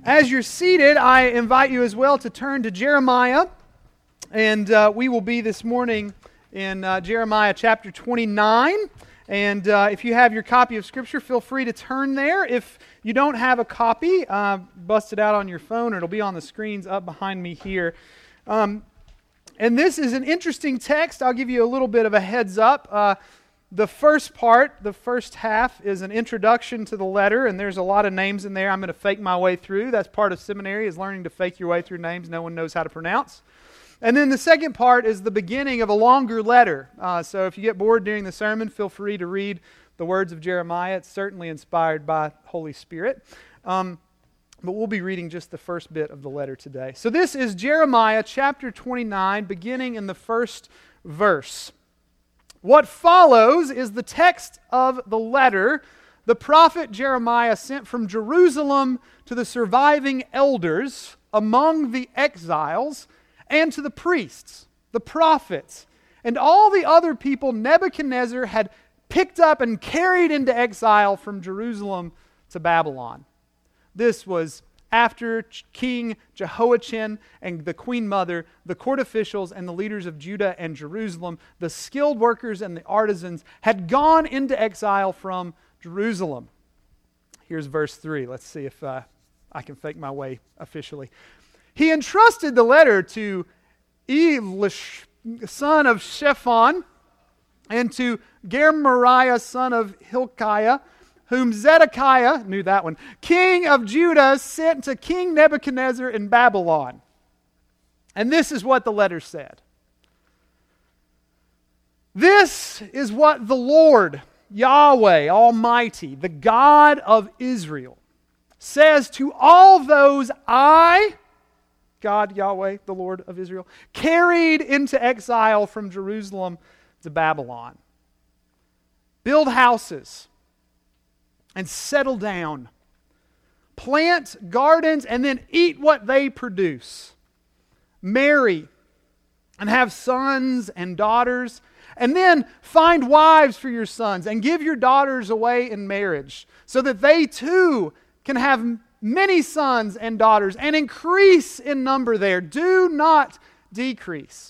As you're seated, I invite you as well to turn to Jeremiah, and we will be this morning in Jeremiah chapter 29. And if you have your copy of Scripture, feel free to turn there. If you don't have a copy, bust it out on your phone, or it'll be on the screens up behind me here. And this is an interesting text. I'll give you a little bit of a heads up. The first part, the first half, is an introduction to the letter, and there's a lot of names in there I'm going to fake my way through. That's part of seminary, is learning to fake your way through names no one knows how to pronounce. And then the second part is the beginning of a longer letter. So if you get bored during the sermon, feel free to read the words of Jeremiah. It's certainly inspired by Holy Spirit. But we'll be reading just the first bit of the letter today. So this is Jeremiah chapter 29, beginning in the first verse. What follows is the text of the letter the prophet Jeremiah sent from Jerusalem to the surviving elders among the exiles and to the priests, the prophets, and all the other people Nebuchadnezzar had picked up and carried into exile from Jerusalem to Babylon. This was after King Jehoiachin and the queen mother, the court officials and the leaders of Judah and Jerusalem, the skilled workers and the artisans, had gone into exile from Jerusalem. Here's verse 3. Let's see if I can fake my way officially. He entrusted the letter to Elish, son of Shaphan, and to Gemariah, son of Hilkiah, whom Zedekiah, knew that one, king of Judah, sent to King Nebuchadnezzar in Babylon. And this is what the letter said. This is what the Lord, Yahweh Almighty, the God of Israel, says to all those God, Yahweh, the Lord of Israel, carried into exile from Jerusalem to Babylon. Build houses and settle down. Plant gardens and then eat what they produce. Marry and have sons and daughters, and then find wives for your sons and give your daughters away in marriage so that they too can have many sons and daughters and increase in number there. Do not decrease.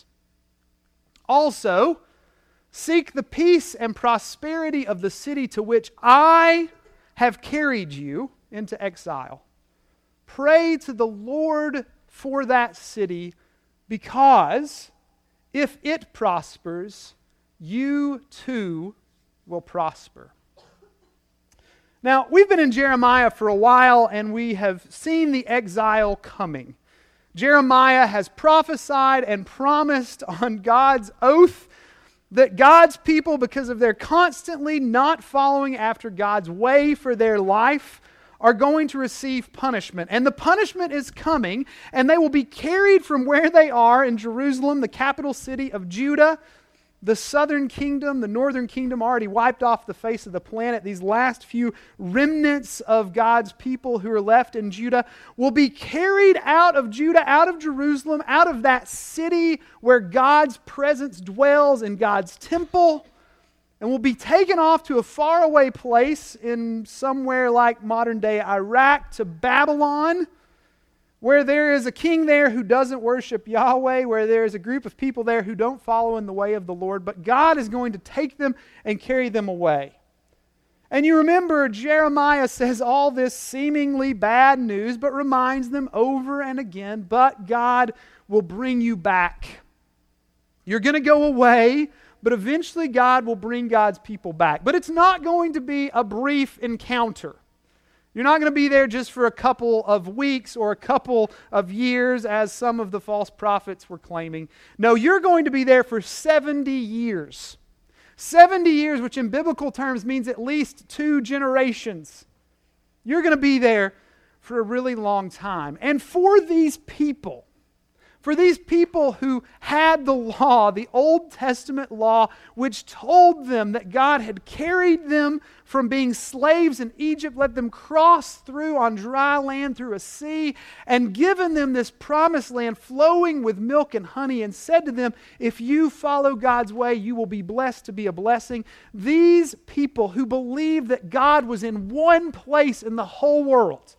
Also, seek the peace and prosperity of the city to which I have carried you into exile. Pray to the Lord for that city, because if it prospers, you too will prosper. Now, we've been in Jeremiah for a while, and we have seen the exile coming. Jeremiah has prophesied and promised on God's oath that God's people, because of their constantly not following after God's way for their life, are going to receive punishment. And the punishment is coming, and they will be carried from where they are in Jerusalem, the capital city of Judah. The southern kingdom, the northern kingdom already wiped off the face of the planet. These last few remnants of God's people who are left in Judah will be carried out of Judah, out of Jerusalem, out of that city where God's presence dwells in God's temple, and will be taken off to a faraway place in somewhere like modern-day Iraq, to Babylon, where there is a king there who doesn't worship Yahweh, where there is a group of people there who don't follow in the way of the Lord, but God is going to take them and carry them away. And you remember Jeremiah says all this seemingly bad news, but reminds them over and again, but God will bring you back. You're going to go away, but eventually God will bring God's people back. But it's not going to be a brief encounter. You're not going to be there just for a couple of weeks or a couple of years, as some of the false prophets were claiming. No, you're going to be there for 70 years. 70 years, which in biblical terms means at least 2 generations. You're going to be there for a really long time. And for these people who had the law, the Old Testament law, which told them that God had carried them from being slaves in Egypt, let them cross through on dry land through a sea, and given them this promised land flowing with milk and honey, and said to them, if you follow God's way, you will be blessed to be a blessing. These people who believed that God was in one place in the whole world,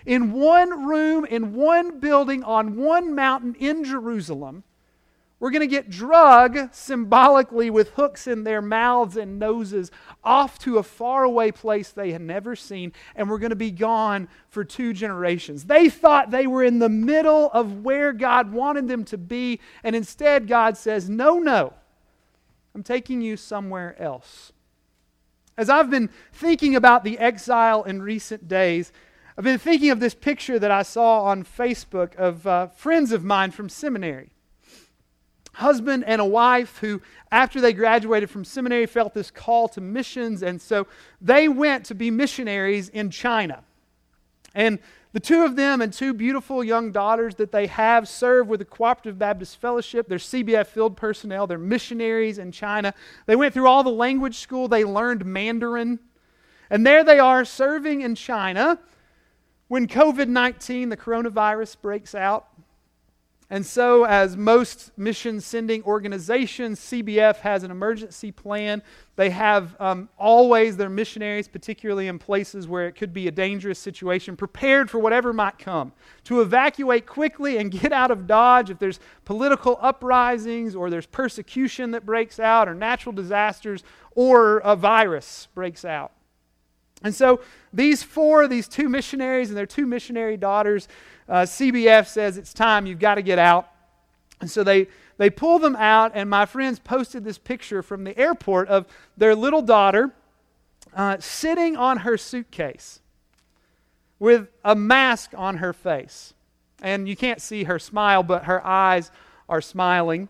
in one room, in one building, on one mountain in Jerusalem, were going to get drugged symbolically with hooks in their mouths and noses off to a faraway place they had never seen, and were going to be gone for 2 generations. They thought they were in the middle of where God wanted them to be, and instead God says, no, I'm taking you somewhere else. As I've been thinking about the exile in recent days, I've been thinking of this picture that I saw on Facebook of friends of mine from seminary. Husband and a wife who, after they graduated from seminary, felt this call to missions, and so they went to be missionaries in China. And the 2 of them and 2 beautiful young daughters that they have serve with the Cooperative Baptist Fellowship. They're CBF field personnel. They're missionaries in China. They went through all the language school. They learned Mandarin. And there they are serving in China when COVID-19, the coronavirus, breaks out. And so, as most mission-sending organizations, CBF has an emergency plan. They have always their missionaries, particularly in places where it could be a dangerous situation, prepared for whatever might come, to evacuate quickly and get out of Dodge if there's political uprisings or there's persecution that breaks out or natural disasters or a virus breaks out. And so these 2 missionaries and their 2 missionary daughters, CBF says it's time, you've got to get out. And so they pull them out, and my friends posted this picture from the airport of their little daughter sitting on her suitcase with a mask on her face. And you can't see her smile, but her eyes are smiling.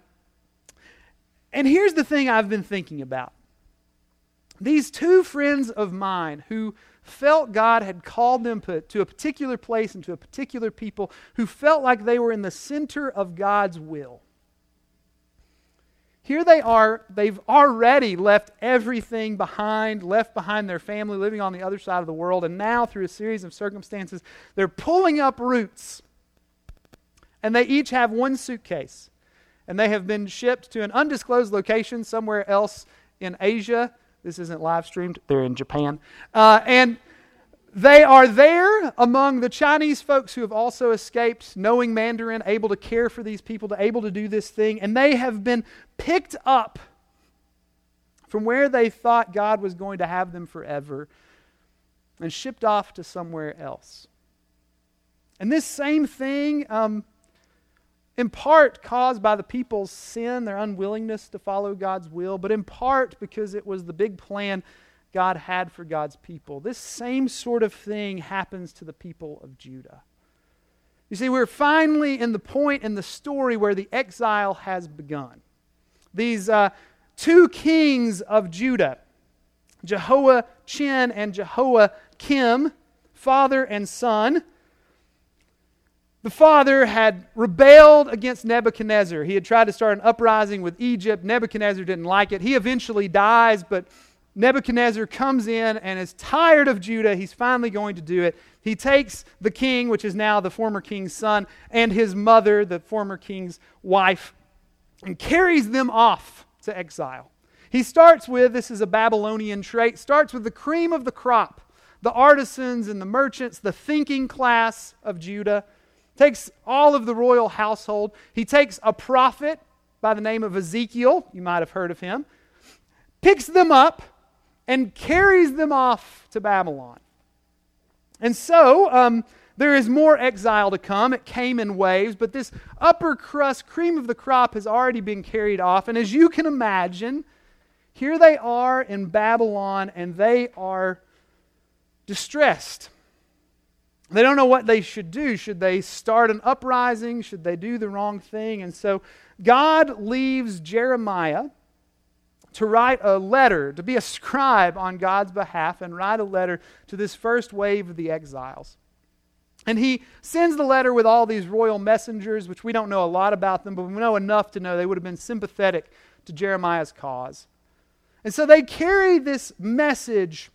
And here's the thing I've been thinking about. These 2 friends of mine who felt God had called them to a particular place and to a particular people, who felt like they were in the center of God's will. Here they are, they've already left everything behind, left behind their family, living on the other side of the world, and now through a series of circumstances, they're pulling up roots. And they each have 1 suitcase. And they have been shipped to an undisclosed location somewhere else in Asia. This isn't live streamed. They're in Japan. And they are there among the Chinese folks who have also escaped, knowing Mandarin, able to care for these people, able to do this thing. And they have been picked up from where they thought God was going to have them forever and shipped off to somewhere else. And this same thing, in part caused by the people's sin, their unwillingness to follow God's will, but in part because it was the big plan God had for God's people. This same sort of thing happens to the people of Judah. You see, we're finally in the point in the story where the exile has begun. These 2 kings of Judah, Jehoiachin and Jehoiakim, father and son. The father had rebelled against Nebuchadnezzar. He had tried to start an uprising with Egypt. Nebuchadnezzar didn't like it. He eventually dies, but Nebuchadnezzar comes in and is tired of Judah. He's finally going to do it. He takes the king, which is now the former king's son, and his mother, the former king's wife, and carries them off to exile. He starts with, this is a Babylonian trait, starts with the cream of the crop, the artisans and the merchants, the thinking class of Judah. Takes all of the royal household. He takes a prophet by the name of Ezekiel, you might have heard of him, picks them up and carries them off to Babylon. And so, there is more exile to come. It came in waves, but this upper crust, cream of the crop, has already been carried off. And as you can imagine, here they are in Babylon, and they are distressed. They don't know what they should do. Should they start an uprising? Should they do the wrong thing? And so God leaves Jeremiah to write a letter, to be a scribe on God's behalf and write a letter to this first wave of the exiles. And he sends the letter with all these royal messengers, which we don't know a lot about them, but we know enough to know they would have been sympathetic to Jeremiah's cause. And so they carry this message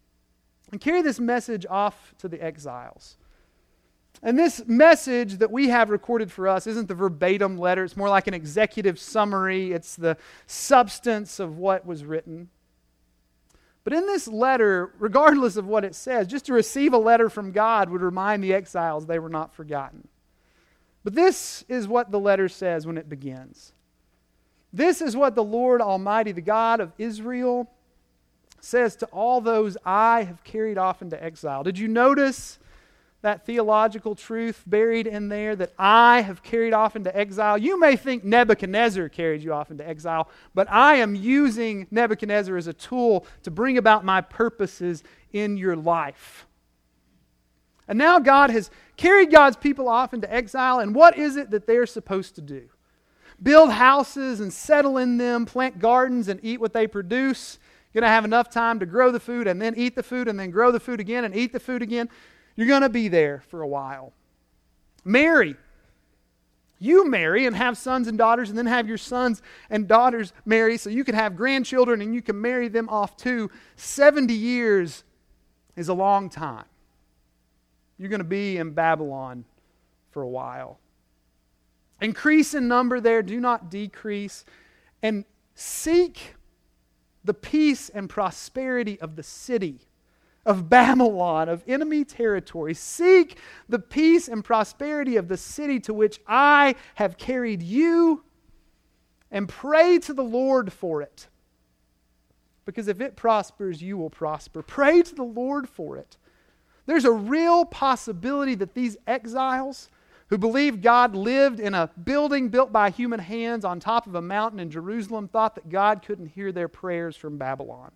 off to the exiles. And this message that we have recorded for us isn't the verbatim letter. It's more like an executive summary. It's the substance of what was written. But in this letter, regardless of what it says, just to receive a letter from God would remind the exiles they were not forgotten. But this is what the letter says when it begins. This is what the Lord Almighty, the God of Israel, says to all those I have carried off into exile. Did you notice that theological truth buried in there, that I have carried off into exile? You may think Nebuchadnezzar carried you off into exile, but I am using Nebuchadnezzar as a tool to bring about my purposes in your life. And now God has carried God's people off into exile, and what is it that they're supposed to do? Build houses and settle in them, plant gardens and eat what they produce. You're going to have enough time to grow the food and then eat the food and then grow the food again and eat the food again. You're going to be there for a while. Marry. You marry and have sons and daughters, and then have your sons and daughters marry so you can have grandchildren and you can marry them off too. 70 years is a long time. You're going to be in Babylon for a while. Increase in number there, do not decrease. And seek the peace and prosperity of the city of Babylon, of enemy territory. Seek the peace and prosperity of the city to which I have carried you, and pray to the Lord for it. Because if it prospers, you will prosper. Pray to the Lord for it. There's a real possibility that these exiles who believed God lived in a building built by human hands on top of a mountain in Jerusalem thought that God couldn't hear their prayers from Babylon.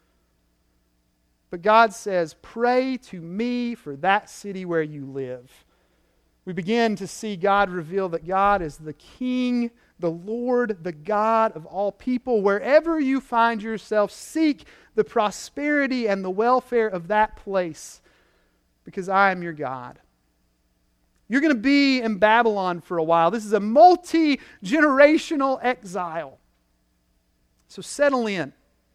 But God says, pray to me for that city where you live. We begin to see God reveal that God is the King, the Lord, the God of all people. Wherever you find yourself, seek the prosperity and the welfare of that place, because I am your God. You're going to be in Babylon for a while. This is a multi-generational exile. So settle in.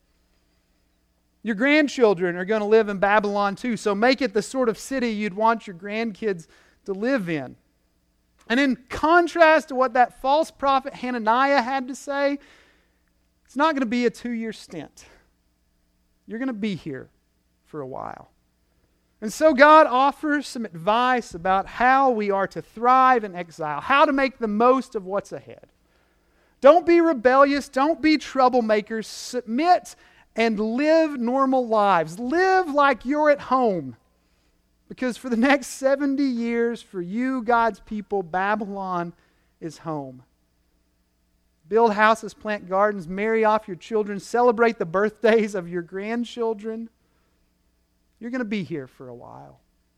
Your grandchildren are going to live in Babylon too, so make it the sort of city you'd want your grandkids to live in. And in contrast to what that false prophet Hananiah had to say, it's not going to be a 2-year stint. You're going to be here for a while. And so God offers some advice about how we are to thrive in exile, how to make the most of what's ahead. Don't be rebellious, don't be troublemakers, submit and live normal lives. Live like you're at home. Because for the next 70 years, for you, God's people, Babylon is home. Build houses, plant gardens, marry off your children, celebrate the birthdays of your grandchildren. You're going to be here for a while.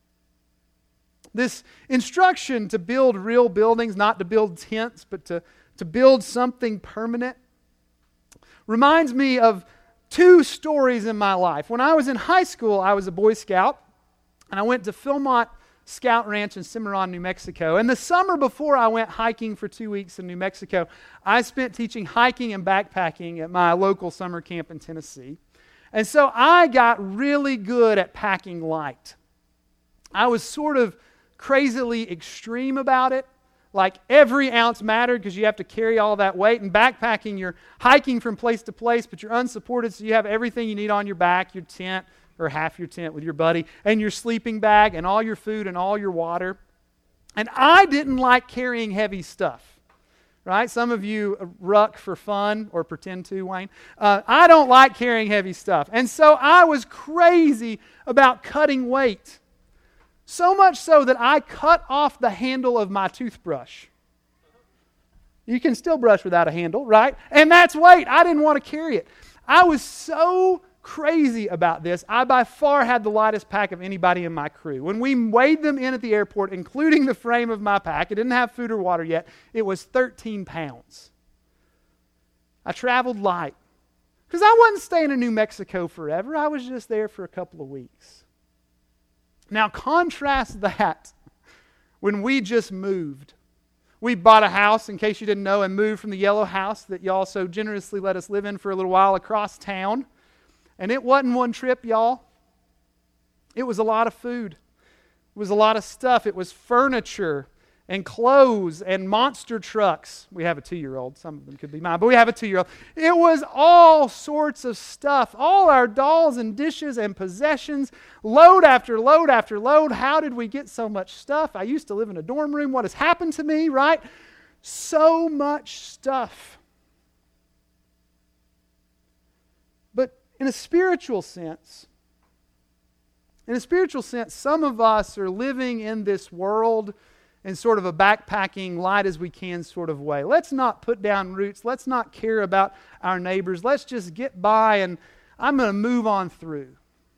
This instruction to build real buildings, not to build tents, but to build something permanent, reminds me of 2 stories in my life. When I was in high school, I was a Boy Scout, and I went to Philmont Scout Ranch in Cimarron, New Mexico. And the summer before I went hiking for 2 weeks in New Mexico, I spent teaching hiking and backpacking at my local summer camp in Tennessee. And so I got really good at packing light. I was sort of crazily extreme about it. Like every ounce mattered because you have to carry all that weight. And backpacking, you're hiking from place to place, but you're unsupported, so you have everything you need on your back, your tent, or half your tent with your buddy, and your sleeping bag, and all your food, and all your water. And I didn't like carrying heavy stuff, right? Some of you ruck for fun, or pretend to, Wayne. I don't like carrying heavy stuff. And so I was crazy about cutting weight. So much so that I cut off the handle of my toothbrush. You can still brush without a handle, right? And that's weight. I didn't want to carry it. I was so crazy about this. I by far had the lightest pack of anybody in my crew. When we weighed them in at the airport, including the frame of my pack, it didn't have food or water yet, it was 13 pounds. I traveled light. Because I wasn't staying in New Mexico forever. I was just there for a couple of weeks. Now contrast that when we just moved. We bought a house, in case you didn't know, and moved from the yellow house that y'all so generously let us live in for a little while across town. And it wasn't one trip, y'all. It was a lot of food. It was a lot of stuff. It was furniture and clothes and monster trucks. We have a 2-year-old. Some of them could be mine, but we have a 2-year-old. It was all sorts of stuff. All our dolls and dishes and possessions, load after load after load. How did we get so much stuff? I used to live in a dorm room. What has happened to me, right? So much stuff. But in a spiritual sense, some of us are living in this world in sort of a backpacking, light as we can sort of way. Let's not put down roots. Let's not care about our neighbors. Let's just get by and I'm going to move on through.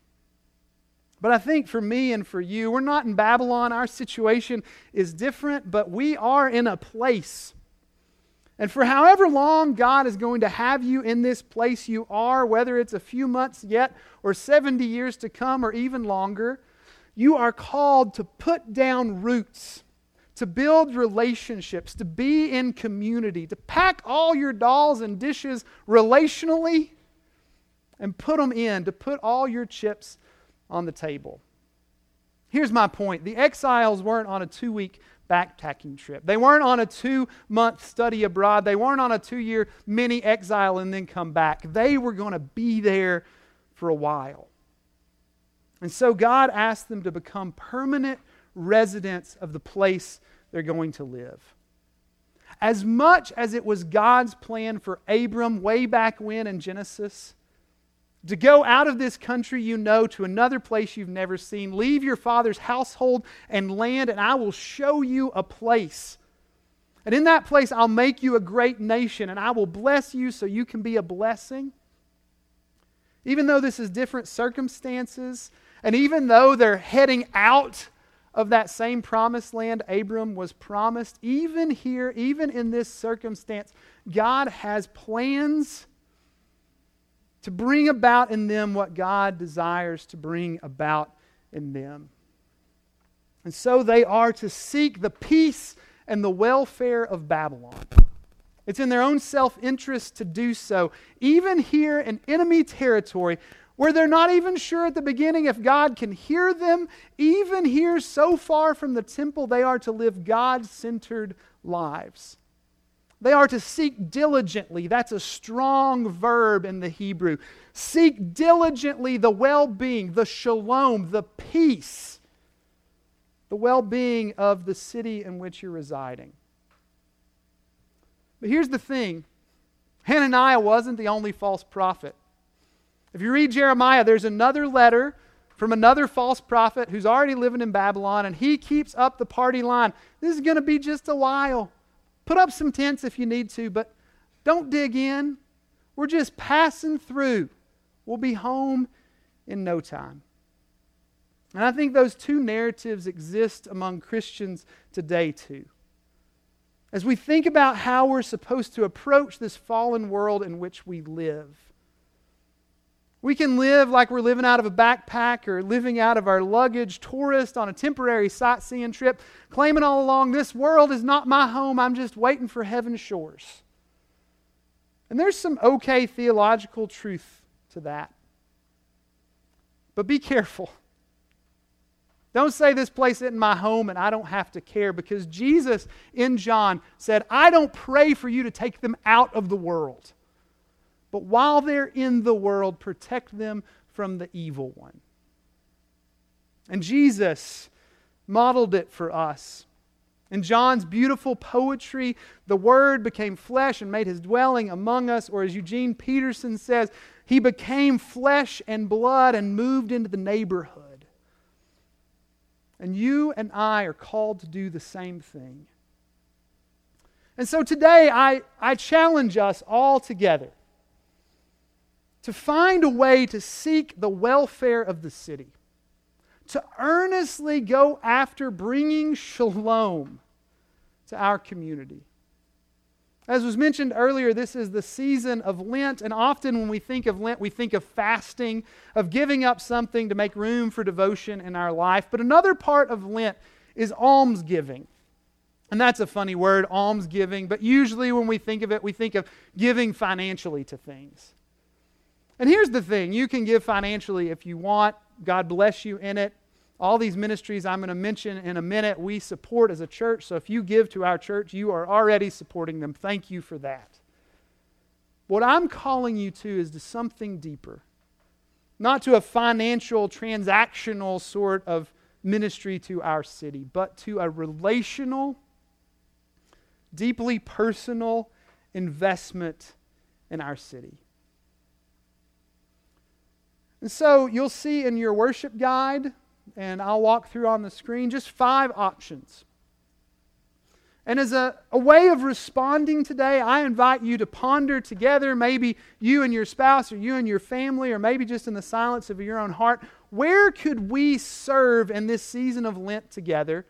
But I think for me and for you, we're not in Babylon. Our situation is different, but we are in a place. And for however long God is going to have you in this place you are, whether it's a few months yet or 70 years to come or even longer, you are called to put down roots, to build relationships, to be in community, to pack all your dolls and dishes relationally and put them in, to put all your chips on the table. Here's my point. The exiles weren't on a 2-week backpacking trip. They weren't on a 2-month study abroad. They weren't on a 2-year mini exile and then come back. They were going to be there for a while. And so God asked them to become permanent residents of the place they're going to live. As much as it was God's plan for Abram way back when in Genesis, to go out of this country you know to another place you've never seen, leave your father's household and land, and I will show you a place. And in that place I'll make you a great nation, and I will bless you so you can be a blessing. Even though this is different circumstances, and even though they're heading out of that same promised land Abram was promised, even here, even in this circumstance, God has plans to bring about in them what God desires to bring about in them. And so they are to seek the peace and the welfare of Babylon. It's in their own self-interest to do so, even here in enemy territory, where they're not even sure at the beginning if God can hear them. Even here, so far from the temple, they are to live God-centered lives. They are to seek diligently. That's a strong verb in the Hebrew. Seek diligently the well-being, the shalom, the peace, the well-being of the city in which you're residing. But here's the thing. Hananiah wasn't the only false prophet. If you read Jeremiah, there's another letter from another false prophet who's already living in Babylon, and he keeps up the party line. This is going to be just a while. Put up some tents if you need to, but don't dig in. We're just passing through. We'll be home in no time. And I think those two narratives exist among Christians today too. As we think about how we're supposed to approach this fallen world in which we live, we can live like we're living out of a backpack or living out of our luggage, tourist on a temporary sightseeing trip, claiming all along, this world is not my home, I'm just waiting for heaven's shores. And there's some okay theological truth to that. But be careful. Don't say this place isn't my home and I don't have to care, because Jesus in John said, I don't pray for you to take them out of the world, but while they're in the world, protect them from the evil one. And Jesus modeled it for us. In John's beautiful poetry, the Word became flesh and made His dwelling among us, or as Eugene Peterson says, He became flesh and blood and moved into the neighborhood. And you and I are called to do the same thing. And so today I challenge us all together to find a way to seek the welfare of the city, to earnestly go after bringing shalom to our community. As was mentioned earlier, this is the season of Lent, and often when we think of Lent, we think of fasting, of giving up something to make room for devotion in our life. But another part of Lent is almsgiving. And that's a funny word, almsgiving, but usually when we think of it, we think of giving financially to things. And here's the thing, you can give financially if you want. God bless you in it. All these ministries I'm going to mention in a minute, we support as a church. So if you give to our church, you are already supporting them. Thank you for that. What I'm calling you to is to something deeper. Not to a financial, transactional sort of ministry to our city, but to a relational, deeply personal investment in our city. And so you'll see in your worship guide, and I'll walk through on the screen, just 5 options. And as a way of responding today, I invite you to ponder together, maybe you and your spouse, or you and your family, or maybe just in the silence of your own heart, where could we serve in this season of Lent together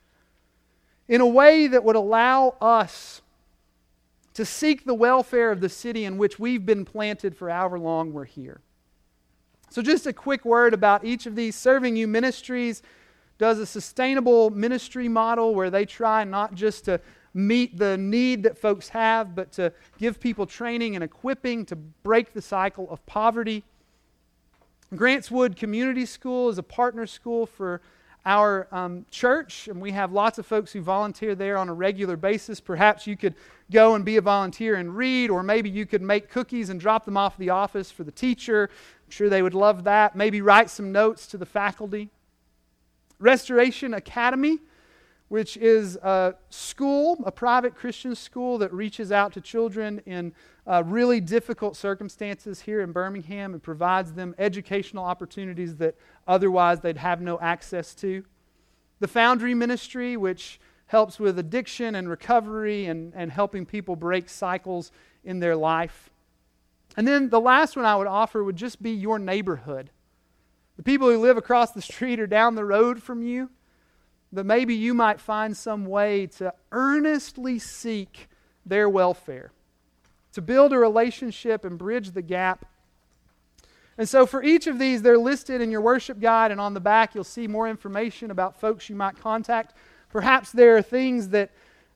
in a way that would allow us to seek the welfare of the city in which we've been planted for however long we're here. So just a quick word about each of these. Serving You Ministries does a sustainable ministry model where they try not just to meet the need that folks have, but to give people training and equipping to break the cycle of poverty. Grantswood Community School is a partner school for our church, and we have lots of folks who volunteer there on a regular basis. Perhaps you could go and be a volunteer and read, or maybe you could make cookies and drop them off at the office for the teacher. I'm sure they would love that. Maybe write some notes to the faculty. Restoration Academy, which is a school, a private Christian school that reaches out to children in really difficult circumstances here in Birmingham and provides them educational opportunities that otherwise they'd have no access to. The Foundry Ministry, which helps with addiction and recovery and helping people break cycles in their life. And then the last one I would offer would just be your neighborhood. The people who live across the street or down the road from you, that maybe you might find some way to earnestly seek their welfare, to build a relationship and bridge the gap. And so for each of these, they're listed in your worship guide, and on the back you'll see more information about folks you might contact. Perhaps there are things that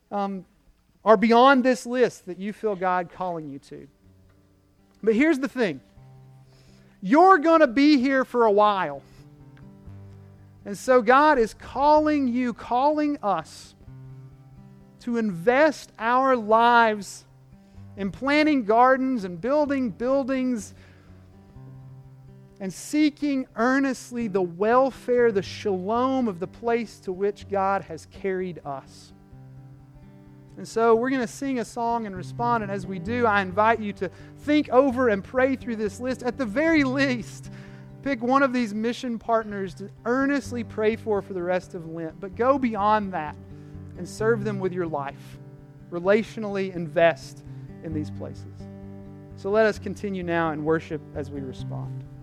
are beyond this list that you feel God calling you to. But here's the thing. You're going to be here for a while. And so God is calling you, calling us to invest our lives in planting gardens and building buildings and seeking earnestly the welfare, the shalom of the place to which God has carried us. And so we're going to sing a song and respond, and as we do, I invite you to think over and pray through this list. At the very least, pick one of these mission partners to earnestly pray for the rest of Lent. But go beyond that and serve them with your life. Relationally invest in these places. So let us continue now and worship as we respond.